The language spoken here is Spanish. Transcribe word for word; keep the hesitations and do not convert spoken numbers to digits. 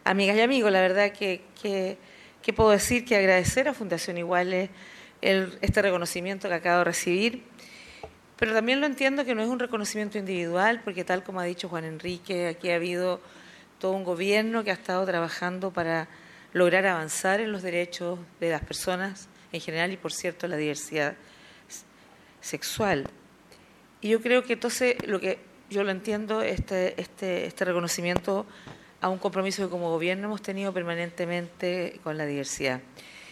Amigas y amigos, la verdad que, que, que puedo decir que agradecer a Fundación Iguales el, este reconocimiento que acabo de recibir, pero también lo entiendo que no es un reconocimiento individual, porque tal como ha dicho Juan Enrique, aquí ha habido todo un gobierno que ha estado trabajando para lograr avanzar en los derechos de las personas en general y, por cierto, la diversidad sexual. Y yo creo que entonces lo que yo lo entiendo, este, este, este reconocimiento a un compromiso que como gobierno hemos tenido permanentemente con la diversidad.